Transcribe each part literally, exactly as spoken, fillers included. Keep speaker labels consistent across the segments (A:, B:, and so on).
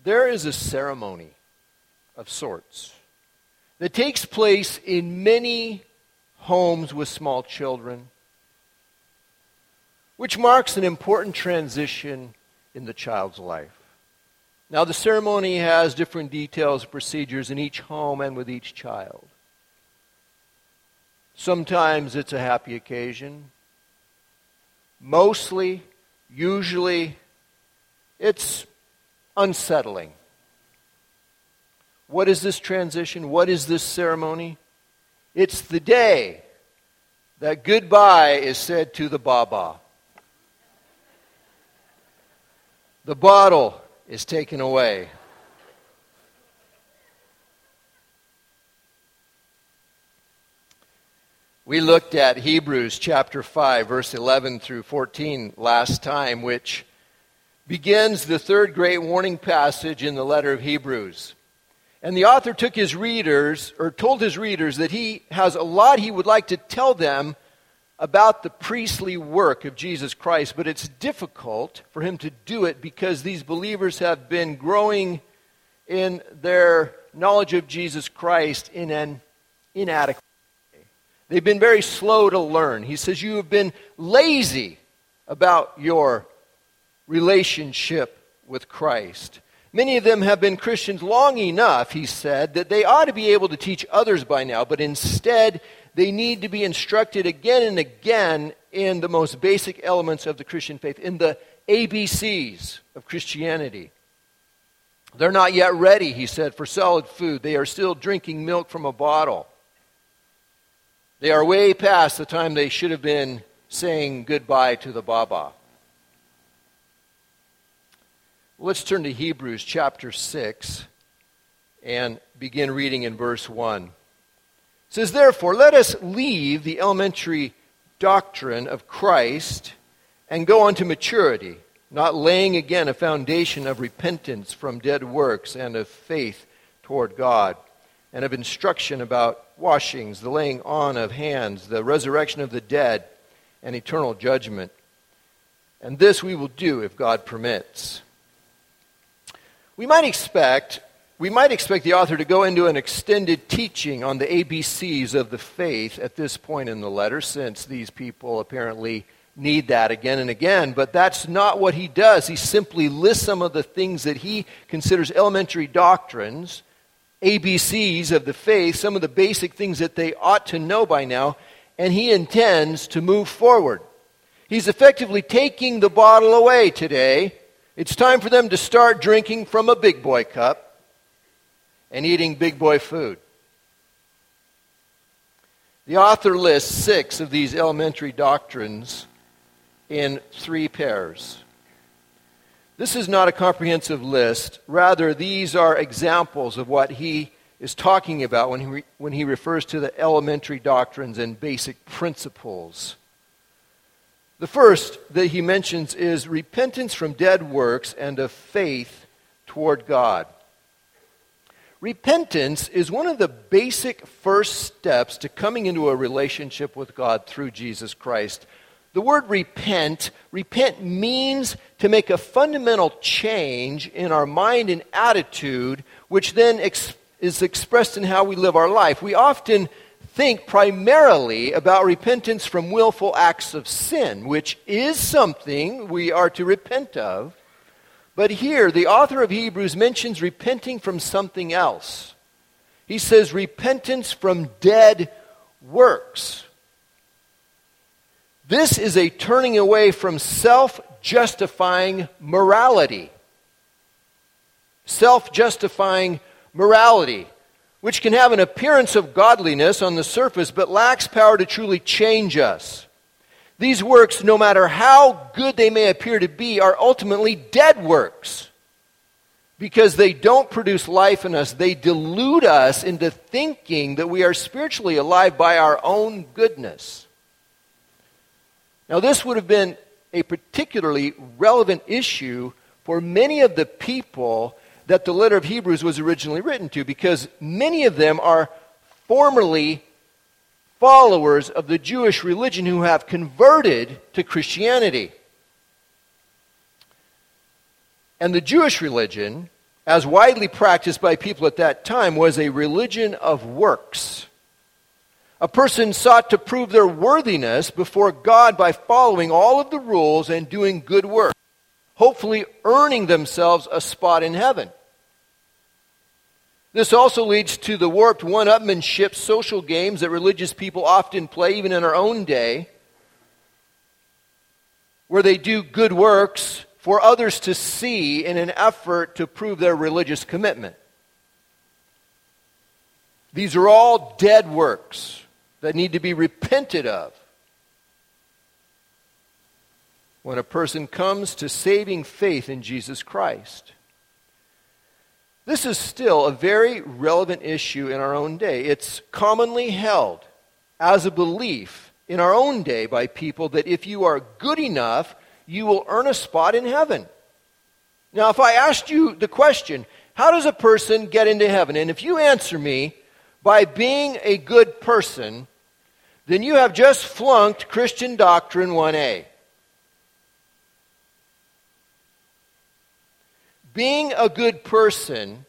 A: there is a ceremony of sorts that takes place in many homes with small children, which marks an important transition in the child's life. Now, the ceremony has different details and procedures in each home and with each child. Sometimes it's a happy occasion. Mostly, usually, it's unsettling. What is this transition? What is this ceremony? It's the day that goodbye is said to the baba. The bottle is taken away. We looked at Hebrews chapter five, verse eleven through fourteen last time, which begins the third great warning passage in the letter of Hebrews. And the author took his readers, or told his readers, that he has a lot he would like to tell them about the priestly work of Jesus Christ, but it's difficult for him to do it because these believers have been growing in their knowledge of Jesus Christ in an inadequate way. They've been very slow to learn. He says, you have been lazy about your relationship with Christ. Many of them have been Christians long enough, he said, that they ought to be able to teach others by now, but instead they need to be instructed again and again in the most basic elements of the Christian faith, in the A B Cs of Christianity. They're not yet ready, he said, for solid food. They are still drinking milk from a bottle. They are way past the time they should have been saying goodbye to the Baba. Let's turn to Hebrews chapter six and begin reading in verse one. It says, therefore, let us leave the elementary doctrine of Christ and go on to maturity, not laying again a foundation of repentance from dead works and of faith toward God, and of instruction about washings, the laying on of hands, the resurrection of the dead, and eternal judgment. And this we will do if God permits. We might expect, we might expect the author to go into an extended teaching on the A B Cs of the faith at this point in the letter, since these people apparently need that again and again, but that's not what he does. He simply lists some of the things that he considers elementary doctrines, A B Cs of the faith, some of the basic things that they ought to know by now, and he intends to move forward. He's effectively taking the bottle away today. It's time for them to start drinking from a big boy cup and eating big boy food. The author lists six of these elementary doctrines in three pairs. This is not a comprehensive list. Rather, these are examples of what he is talking about when he, re- when he refers to the elementary doctrines and basic principles. The first that he mentions is repentance from dead works and of faith toward God. Repentance is one of the basic first steps to coming into a relationship with God through Jesus Christ. The word repent, repent means to make a fundamental change in our mind and attitude, which then ex- is expressed in how we live our life. We often think primarily about repentance from willful acts of sin, which is something we are to repent of. But here, the author of Hebrews mentions repenting from something else. He says repentance from dead works. This is a turning away from self-justifying morality. Self-justifying morality, which can have an appearance of godliness on the surface, but lacks power to truly change us. These works, no matter how good they may appear to be, are ultimately dead works, because they don't produce life in us. They delude us into thinking that we are spiritually alive by our own goodness. Now, this would have been a particularly relevant issue for many of the people that the letter of Hebrews was originally written to, because many of them are formerly followers of the Jewish religion who have converted to Christianity. And the Jewish religion as widely practiced by people at that time, was a religion of works. A person sought to prove their worthiness before God by following all of the rules and doing good work, hopefully earning themselves a spot in heaven. This also leads to the warped one-upmanship social games that religious people often play, even in our own day, where they do good works for others to see in an effort to prove their religious commitment. These are all dead works that need to be repented of. When a person comes to saving faith in Jesus Christ. This is still a very relevant issue in our own day. It's commonly held as a belief in our own day by people that if you are good enough, you will earn a spot in heaven. Now, if I asked you the question, how does a person get into heaven? And if you answer me by being a good person, then you have just flunked Christian Doctrine one A. Being a good person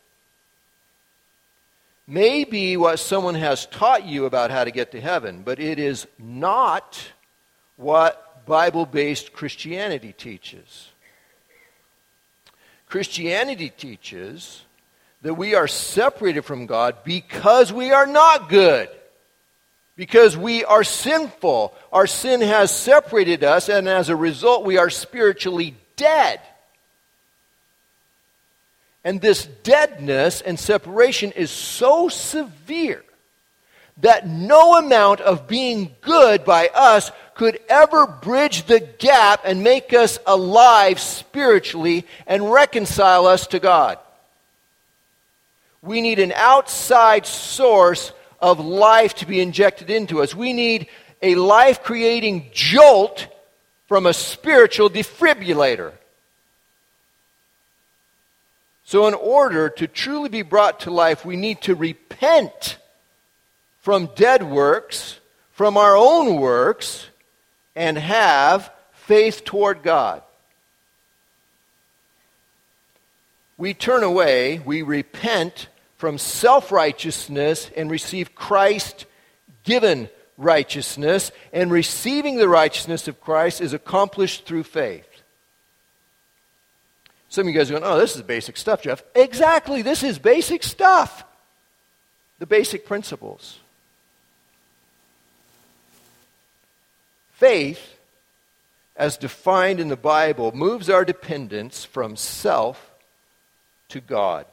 A: may be what someone has taught you about how to get to heaven, but it is not what Bible-based Christianity teaches. Christianity teaches that we are separated from God because we are not good. Because we are sinful. Our sin has separated us, and as a result, we are spiritually dead. And this deadness and separation is so severe that no amount of being good by us could ever bridge the gap and make us alive spiritually and reconcile us to God. We need an outside source of life to be injected into us. We need a life-creating jolt from a spiritual defibrillator. So in order to truly be brought to life, we need to repent from dead works, from our own works, and have faith toward God. We turn away, we repent from self-righteousness and receive Christ-given righteousness, and receiving the righteousness of Christ is accomplished through faith. Some of you guys are going, oh, this is basic stuff, Jeff. Exactly, this is basic stuff. The basic principles. Faith, as defined in the Bible, moves our dependence from self to God.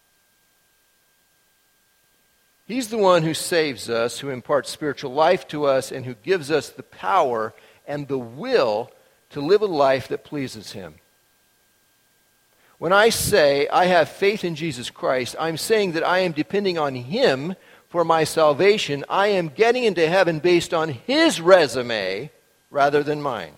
A: He's the one who saves us, who imparts spiritual life to us, and who gives us the power and the will to live a life that pleases Him. When I say I have faith in Jesus Christ, I'm saying that I am depending on Him for my salvation. I am getting into heaven based on His resume rather than mine.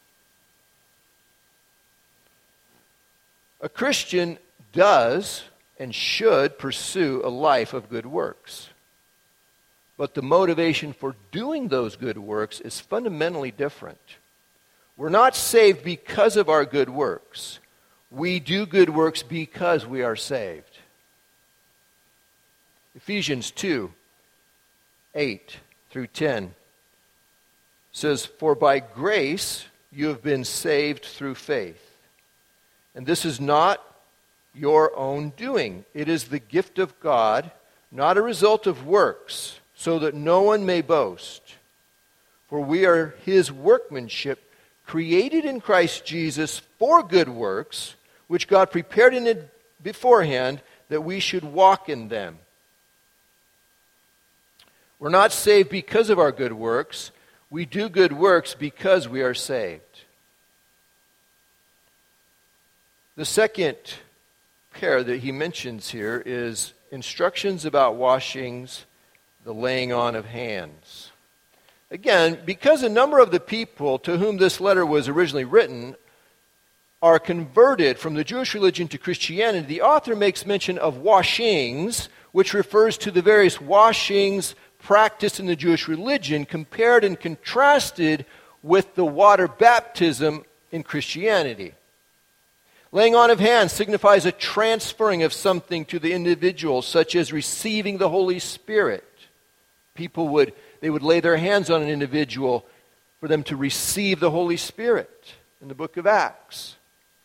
A: A Christian does and should pursue a life of good works. But the motivation for doing those good works is fundamentally different. We're not saved because of our good works. We do good works because we are saved. Ephesians two, eight through ten says, "For by grace you have been saved through faith. And this is not your own doing. It is the gift of God, not a result of works, so that no one may boast. For we are His workmanship, created in Christ Jesus for good works, which God prepared in it beforehand that we should walk in them." We're not saved because of our good works. We do good works because we are saved. The second pair that he mentions here is instructions about washings, the laying on of hands. Again, because a number of the people to whom this letter was originally written are converted from the Jewish religion to Christianity, the author makes mention of washings, which refers to the various washings practiced in the Jewish religion, compared and contrasted with the water baptism in Christianity. Laying on of hands signifies a transferring of something to the individual, such as receiving the Holy Spirit. People would, they would lay their hands on an individual for them to receive the Holy Spirit in the book of Acts.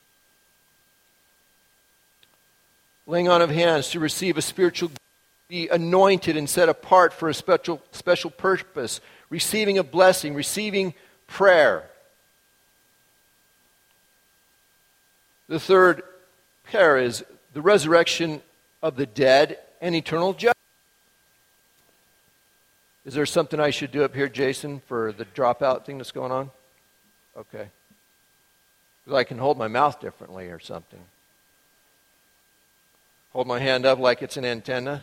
A: Laying on of hands to receive a spiritual, be anointed and set apart for a special, special purpose. Receiving a blessing, receiving prayer. The third pair is the resurrection of the dead and eternal judgment. Is there something I should do up here, Jason, for the dropout thing that's going on? Okay. Because I can hold my mouth differently or something. Hold my hand up like it's an antenna.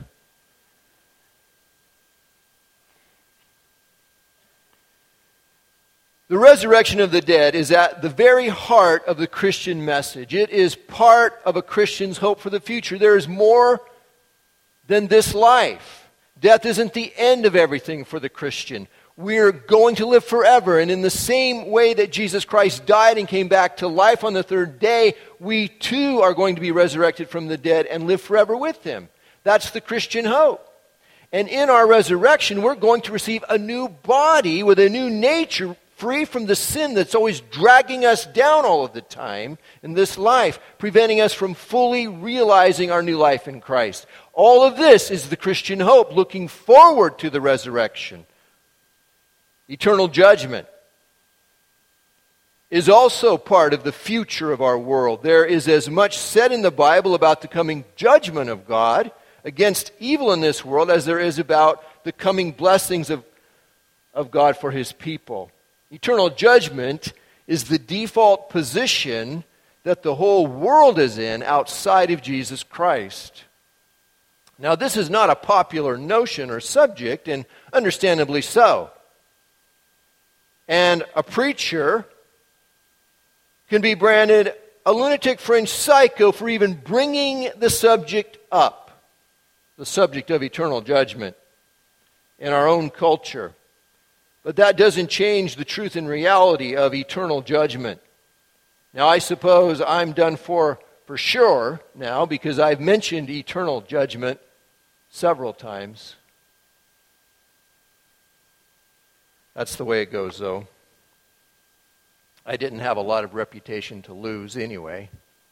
A: The resurrection of the dead is at the very heart of the Christian message. It is part of a Christian's hope for the future. There is more than this life. Death isn't the end of everything for the Christian. We're going to live forever. And in the same way that Jesus Christ died and came back to life on the third day, we too are going to be resurrected from the dead and live forever with Him. That's the Christian hope. And in our resurrection, we're going to receive a new body with a new nature, free from the sin that's always dragging us down all of the time in this life, preventing us from fully realizing our new life in Christ. All of this is the Christian hope, looking forward to the resurrection. Eternal judgment is also part of the future of our world. There is as much said in the Bible about the coming judgment of God against evil in this world as there is about the coming blessings of, of God for His people. Eternal judgment is the default position that the whole world is in outside of Jesus Christ. Now, this is not a popular notion or subject, and understandably so. And a preacher can be branded a lunatic fringe psycho for even bringing the subject up, the subject of eternal judgment in our own culture. But that doesn't change the truth and reality of eternal judgment. Now, I suppose I'm done for for sure now because I've mentioned eternal judgment several times. That's the way it goes, though. I didn't have a lot of reputation to lose anyway.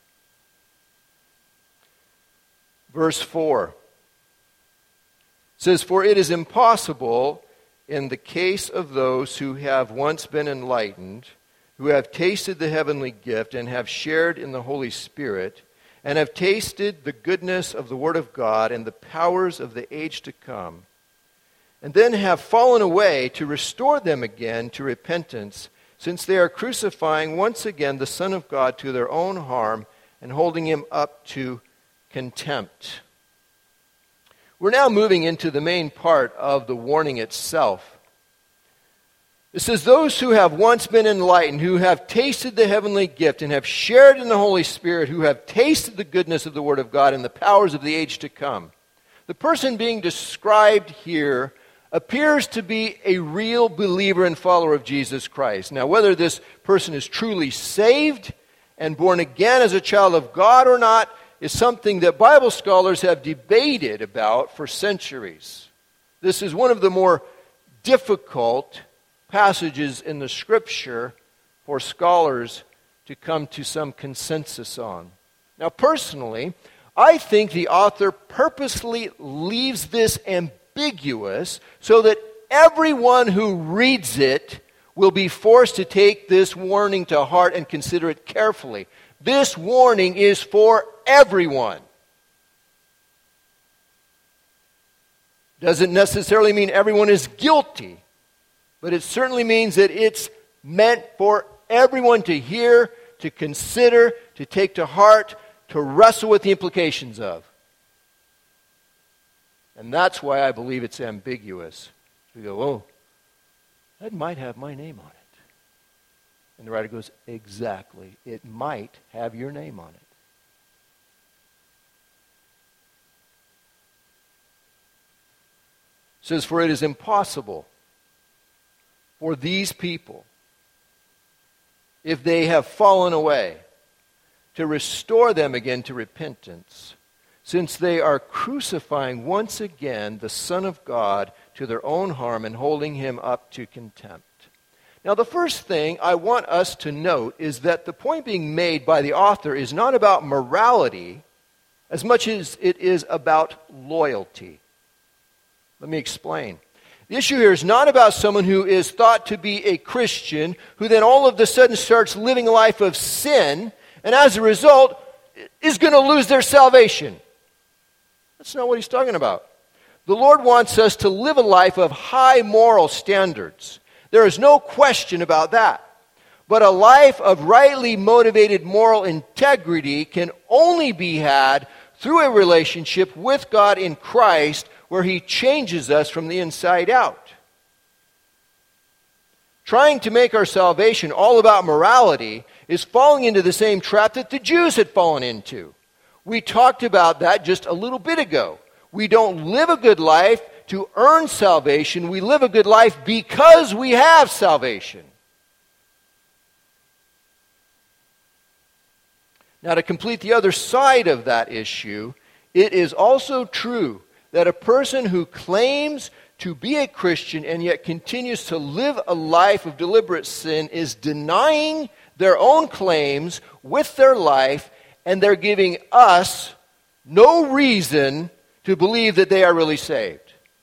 A: Verse four says, "For it is impossible in the case of those who have once been enlightened, who have tasted the heavenly gift and have shared in the Holy Spirit, and have tasted the goodness of the Word of God and the powers of the age to come, and then have fallen away, to restore them again to repentance, since they are crucifying once again the Son of God to their own harm and holding Him up to contempt." We're now moving into the main part of the warning itself. It says, "Those who have once been enlightened, who have tasted the heavenly gift and have shared in the Holy Spirit, who have tasted the goodness of the Word of God and the powers of the age to come." The person being described here appears to be a real believer and follower of Jesus Christ. Now, whether this person is truly saved and born again as a child of God or not is something that Bible scholars have debated about for centuries. This is one of the more difficult passages in the Scripture for scholars to come to some consensus on. Now, personally, I think the author purposely leaves this ambiguous so that everyone who reads it will be forced to take this warning to heart and consider it carefully. This warning is for everyone. Doesn't necessarily mean everyone is guilty, but it certainly means that it's meant for everyone to hear, to consider, to take to heart, to wrestle with the implications of. And that's why I believe it's ambiguous. We go, oh, that might have my name on it. And the writer goes, exactly. It might have your name on it. It says, "For it is impossible for these people, if they have fallen away, to restore them again to repentance, since they are crucifying once again the Son of God to their own harm and holding him up to contempt. Now, the first thing I want us to note is that the point being made by the author is not about morality as much as it is about loyalty. Let me explain. The issue here is not about someone who is thought to be a Christian, who then all of a sudden starts living a life of sin, and as a result is going to lose their salvation. That's not what he's talking about. The Lord wants us to live a life of high moral standards. There is no question about that. But a life of rightly motivated moral integrity can only be had through a relationship with God in Christ, where he changes us from the inside out. Trying to make our salvation all about morality is falling into the same trap that the Jews had fallen into. We talked about that just a little bit ago. We don't live a good life to earn salvation. We live a good life because we have salvation. Now, to complete the other side of that issue, it is also true that a person who claims to be a Christian and yet continues to live a life of deliberate sin is denying their own claims with their life, and they're giving us no reason to believe that they are really saved.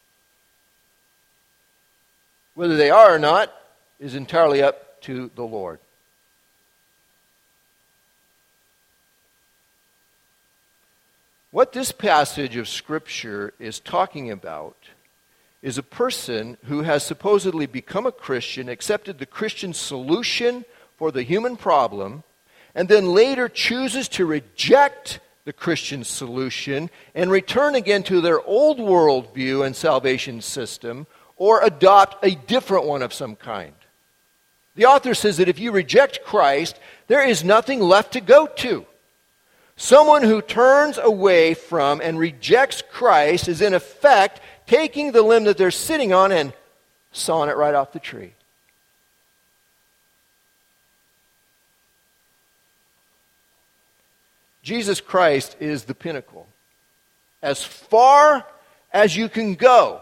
A: Whether they are or not is entirely up to the Lord. What this passage of Scripture is talking about is a person who has supposedly become a Christian, accepted the Christian solution for the human problem, and then later chooses to reject the Christian solution and return again to their old worldview and salvation system, or adopt a different one of some kind. The author says that if you reject Christ, there is nothing left to go to. Someone who turns away from and rejects Christ is in effect taking the limb that they're sitting on and sawing it right off the tree. Jesus Christ is the pinnacle. As far as you can go.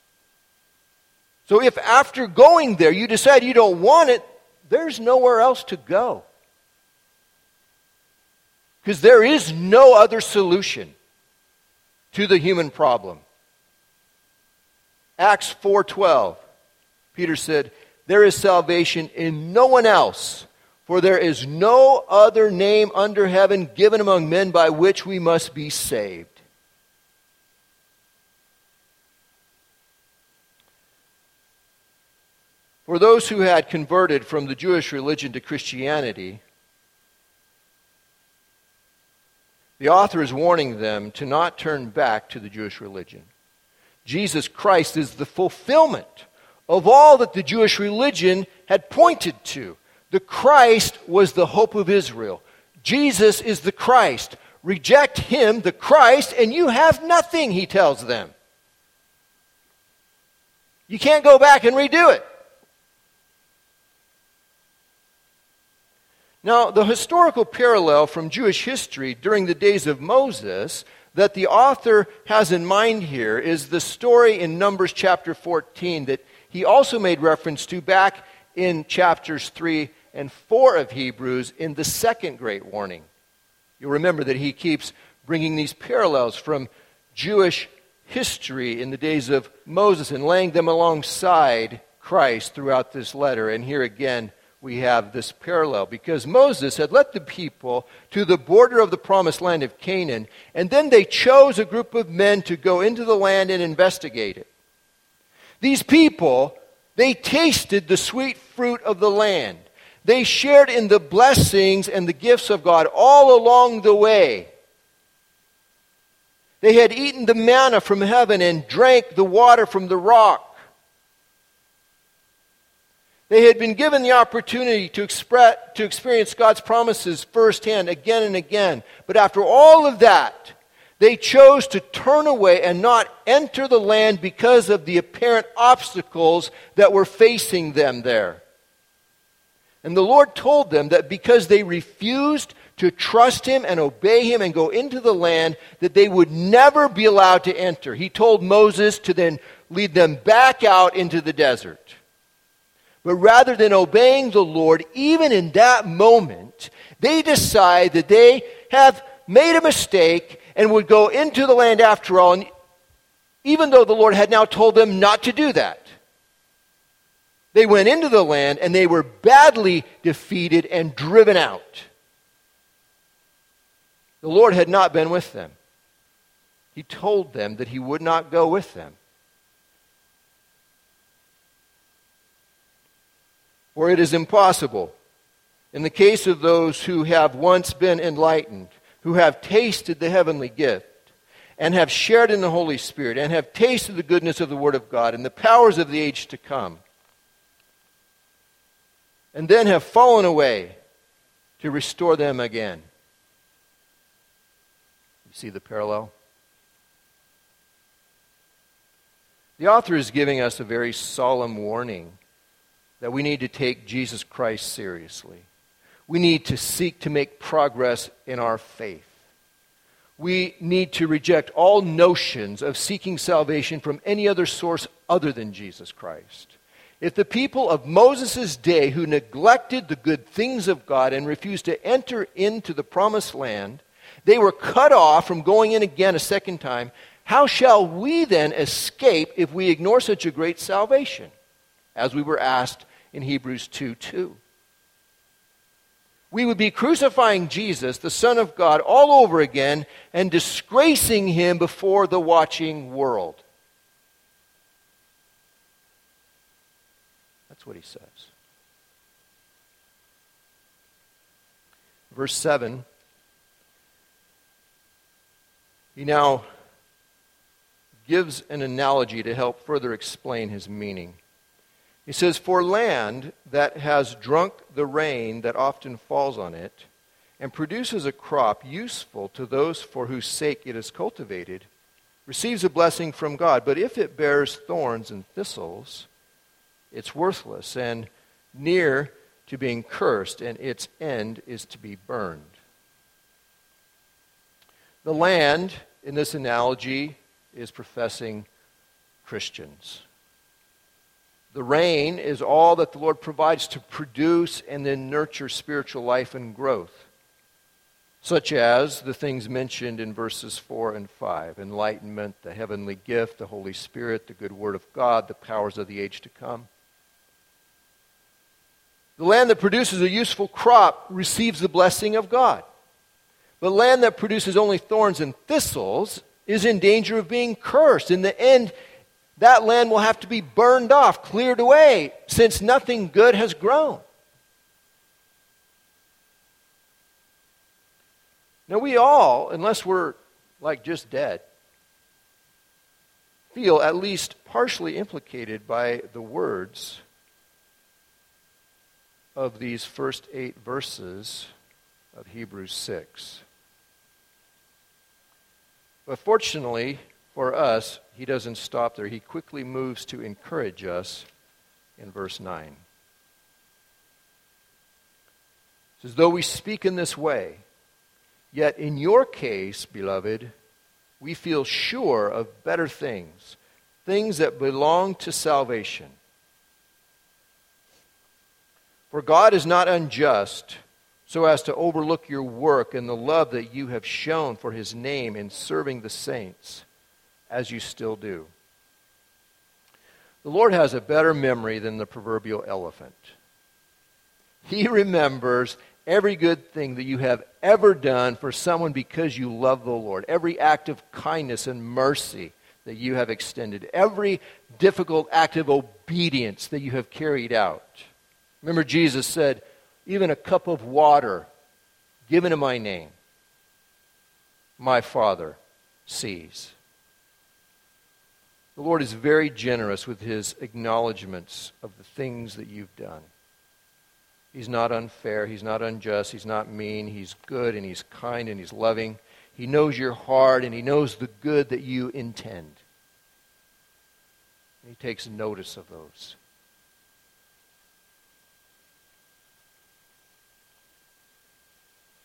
A: So if after going there you decide you don't want it, there's nowhere else to go. Because there is no other solution to the human problem. Acts four twelve, Peter said, "There is salvation in no one else, for there is no other name under heaven given among men by which we must be saved." For those who had converted from the Jewish religion to Christianity, the author is warning them to not turn back to the Jewish religion. Jesus Christ is the fulfillment of all that the Jewish religion had pointed to. The Christ was the hope of Israel. Jesus is the Christ. Reject him, the Christ, and you have nothing, he tells them. You can't go back and redo it. Now, the historical parallel from Jewish history during the days of Moses that the author has in mind here is the story in Numbers chapter fourteen that he also made reference to back in chapters three and four of Hebrews in the second great warning. You'll remember that he keeps bringing these parallels from Jewish history in the days of Moses and laying them alongside Christ throughout this letter. And here again, we have this parallel because Moses had led the people to the border of the promised land of Canaan, and then they chose a group of men to go into the land and investigate it. These people, they tasted the sweet fruit of the land. They shared in the blessings and the gifts of God all along the way. They had eaten the manna from heaven and drank the water from the rock. They had been given the opportunity to, express, to experience God's promises firsthand again and again. But after all of that, they chose to turn away and not enter the land because of the apparent obstacles that were facing them there. And the Lord told them that because they refused to trust him and obey him and go into the land that they would never be allowed to enter. He told Moses to then lead them back out into the desert. But rather than obeying the Lord, even in that moment, they decide that they have made a mistake and would go into the land after all, and even though the Lord had now told them not to do that. They went into the land and they were badly defeated and driven out. The Lord had not been with them. He told them that he would not go with them. For it is impossible, in the case of those who have once been enlightened, who have tasted the heavenly gift, and have shared in the Holy Spirit, and have tasted the goodness of the Word of God and the powers of the age to come, and then have fallen away, to restore them again. You see the parallel? The author is giving us a very solemn warning that we need to take Jesus Christ seriously. We need to seek to make progress in our faith. We need to reject all notions of seeking salvation from any other source other than Jesus Christ. If the people of Moses' day who neglected the good things of God and refused to enter into the promised land, they were cut off from going in again a second time, how shall we then escape if we ignore such a great salvation? As we were asked in Hebrews two two. We would be crucifying Jesus, the Son of God, all over again and disgracing him before the watching world. That's what he says. Verse seven. He now gives an analogy to help further explain his meaning. He says, "For land that has drunk the rain that often falls on it, and produces a crop useful to those for whose sake it is cultivated, receives a blessing from God. But if it bears thorns and thistles, it's worthless and near to being cursed, and its end is to be burned." The land, in this analogy, is professing Christians. The rain is all that the Lord provides to produce and then nurture spiritual life and growth, such as the things mentioned in verses four and five, enlightenment, the heavenly gift, the Holy Spirit, the good word of God, the powers of the age to come. The land that produces a useful crop receives the blessing of God. But land that produces only thorns and thistles is in danger of being cursed. In the end, that land will have to be burned off, cleared away, since nothing good has grown. Now we all, unless we're like just dead, feel at least partially implicated by the words of these first eight verses of Hebrews six. But fortunately for us, he doesn't stop there. He quickly moves to encourage us in verse nine. It says, "Though we speak in this way, yet in your case, beloved, we feel sure of better things, things that belong to salvation. For God is not unjust, so as to overlook your work and the love that you have shown for his name in serving the saints, as you still do." The Lord has a better memory than the proverbial elephant. He remembers every good thing that you have ever done for someone because you love the Lord, every act of kindness and mercy that you have extended, every difficult act of obedience that you have carried out. Remember, Jesus said, "Even a cup of water given in my name, my Father sees." The Lord is very generous with his acknowledgments of the things that you've done. He's not unfair, he's not unjust, he's not mean, he's good and he's kind and he's loving. He knows your heart and he knows the good that you intend. And he takes notice of those.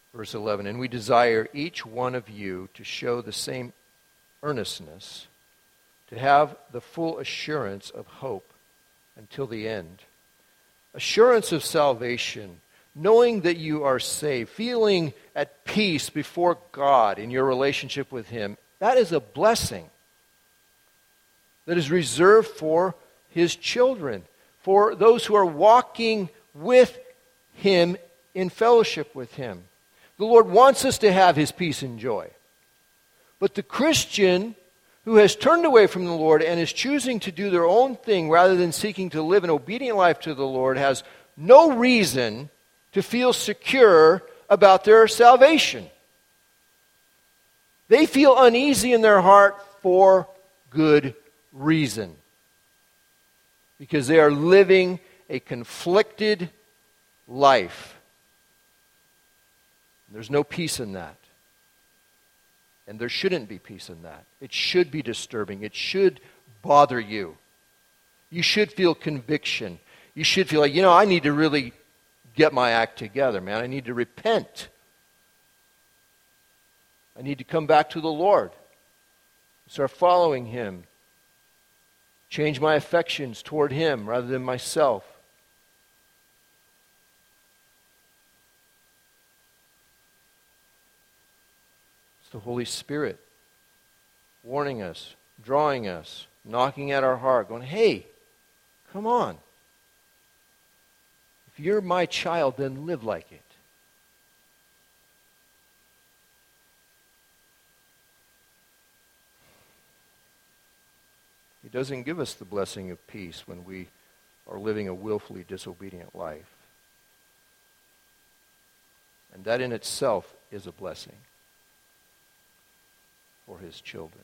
A: Verse eleven, and we desire each one of you to show the same earnestness, to have the full assurance of hope until the end. Assurance of salvation, knowing that you are saved, feeling at peace before God in your relationship with Him, that is a blessing that is reserved for His children, for those who are walking with Him in fellowship with Him. The Lord wants us to have His peace and joy. But the Christian who has turned away from the Lord and is choosing to do their own thing rather than seeking to live an obedient life to the Lord has no reason to feel secure about their salvation. They feel uneasy in their heart for good reason, because they are living a conflicted life. There's no peace in that. And there shouldn't be peace in that. It should be disturbing. It should bother you. You should feel conviction. You should feel like, you know, I need to really get my act together, man. I need to repent. I need to come back to the Lord. Start following Him. Change my affections toward Him rather than myself. It's the Holy Spirit warning us, drawing us, knocking at our heart, going, hey, come on. If you're my child, then live like it. He doesn't give us the blessing of peace when we are living a willfully disobedient life. And that in itself is a blessing for His children.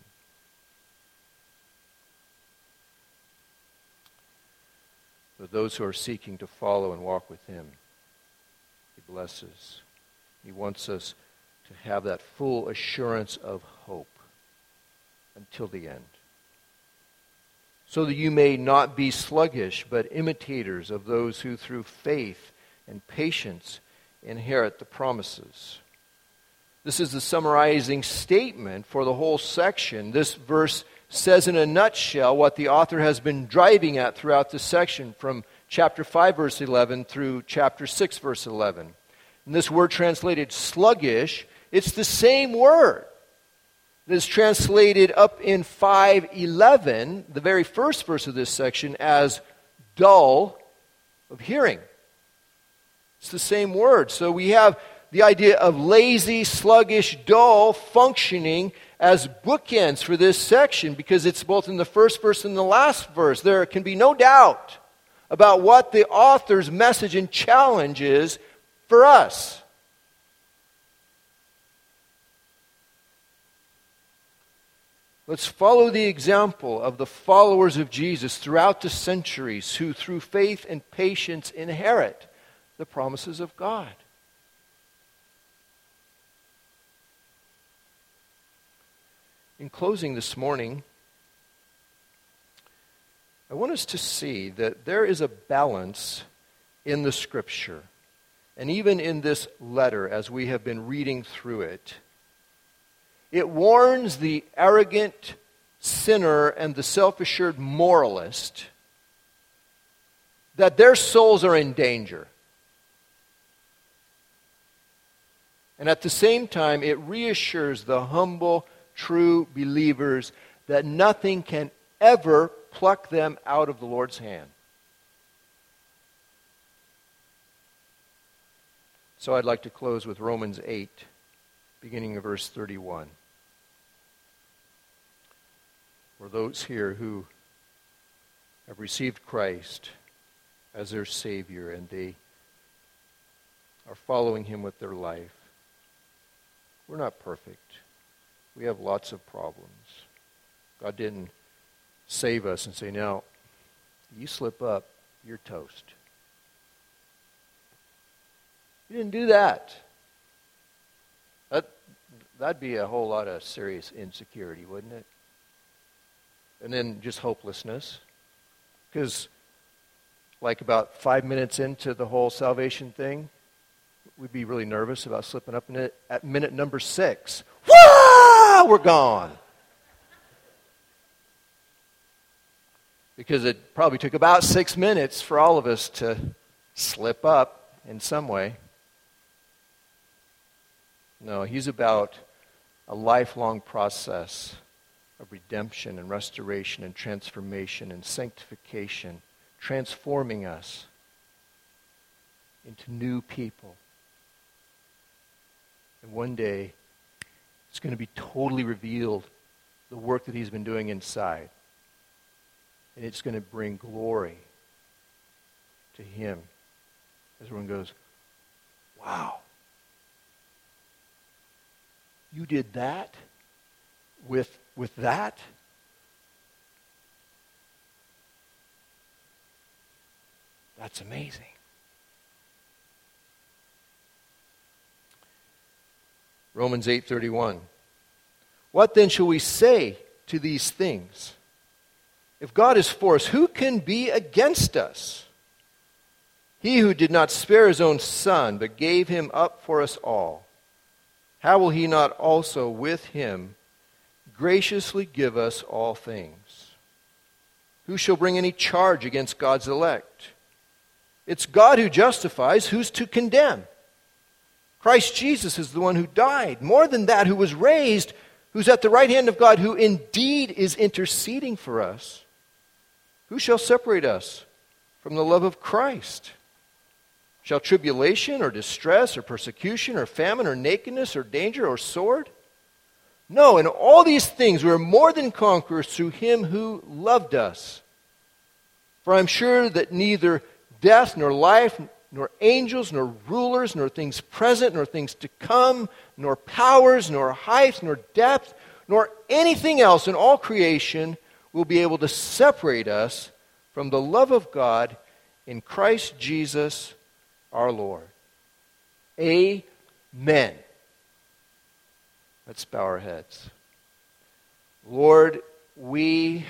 A: For those who are seeking to follow and walk with Him, He blesses. He wants us to have that full assurance of hope until the end, so that you may not be sluggish, but imitators of those who through faith and patience inherit the promises. This is the summarizing statement for the whole section. This verse says in a nutshell what the author has been driving at throughout this section, from chapter five, verse eleven, through chapter six, verse eleven. And this word translated sluggish, it's the same word that is translated up in five eleven, the very first verse of this section, as dull of hearing. It's the same word. So we have the idea of lazy, sluggish, dull functioning as bookends for this section, because it's both in the first verse and the last verse. There can be no doubt about what the author's message and challenge is for us. Let's follow the example of the followers of Jesus throughout the centuries, who through faith and patience inherit the promises of God. In closing this morning, I want us to see that there is a balance in the Scripture, and even in this letter as we have been reading through it. It warns the arrogant sinner and the self-assured moralist that their souls are in danger. And at the same time, it reassures the humble, true believers that nothing can ever pluck them out of the Lord's hand. So I'd like to close with Romans eight, beginning of verse thirty-one. For those here who have received Christ as their Savior and they are following Him with their life, we're not perfect. We have lots of problems. God didn't save us and say, now, you slip up, you're toast. He didn't do that. That, that'd be a whole lot of serious insecurity, wouldn't it? And then just hopelessness. Because like about five minutes into the whole salvation thing, we'd be really nervous about slipping up in it at minute number six. Wah! We're gone. Because it probably took about six minutes for all of us to slip up in some way. No, he's about a lifelong process of redemption and restoration and transformation and sanctification, transforming us into new people. And one day, it's going to be totally revealed, the work that he's been doing inside. And it's going to bring glory to him. As everyone goes, wow. You did that with, with that? That's amazing. Romans eight thirty-one. What then shall we say to these things? If God is for us, who can be against us? He who did not spare his own son, but gave him up for us all, how will he not also with him graciously give us all things? Who shall bring any charge against God's elect? It's God who justifies. Who's to condemn? Christ Jesus is the one who died. More than that, who was raised, who's at the right hand of God, who indeed is interceding for us. Who shall separate us from the love of Christ? Shall tribulation or distress or persecution or famine or nakedness or danger or sword? No, in all these things we are more than conquerors through him who loved us. For I am sure that neither death nor life, nor angels, nor rulers, nor things present, nor things to come, nor powers, nor height, nor depth, nor anything else in all creation will be able to separate us from the love of God in Christ Jesus our Lord. Amen. Let's bow our heads. Lord, we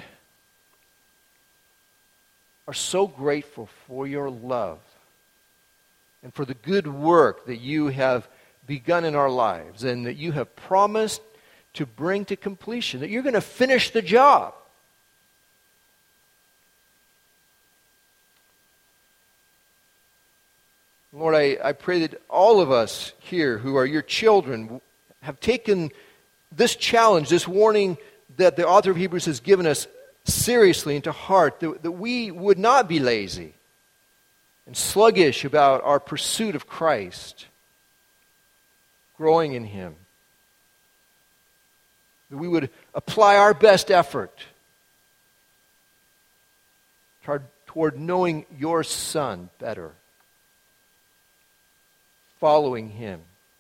A: are so grateful for your love and for the good work that you have begun in our lives and that you have promised to bring to completion, that you're going to finish the job. Lord, I, I pray that all of us here who are your children have taken this challenge, this warning that the author of Hebrews has given us seriously into heart, that, that we would not be lazy and sluggish about our pursuit of Christ, growing in him. That we would apply our best effort toward, toward knowing your Son better, following him,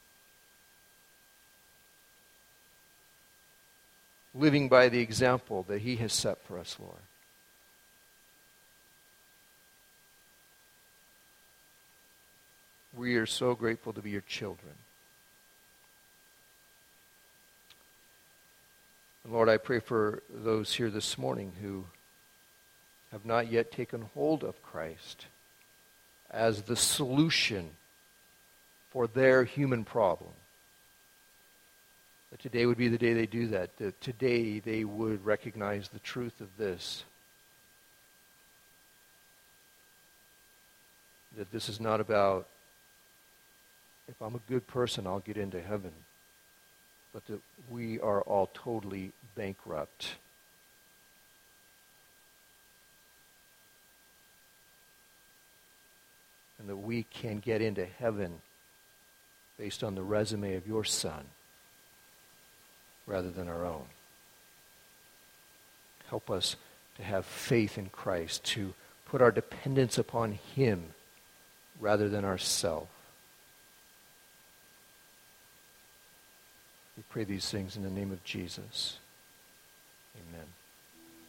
A: living by the example that he has set for us, Lord. We are so grateful to be your children. And Lord, I pray for those here this morning who have not yet taken hold of Christ as the solution for their human problem. That today would be the day they do that. That today they would recognize the truth of this. That this is not about, if I'm a good person, I'll get into heaven. But that we are all totally bankrupt. And that we can get into heaven based on the resume of your Son rather than our own. Help us to have faith in Christ, to put our dependence upon him rather than ourselves. We pray these things in the name of Jesus. Amen.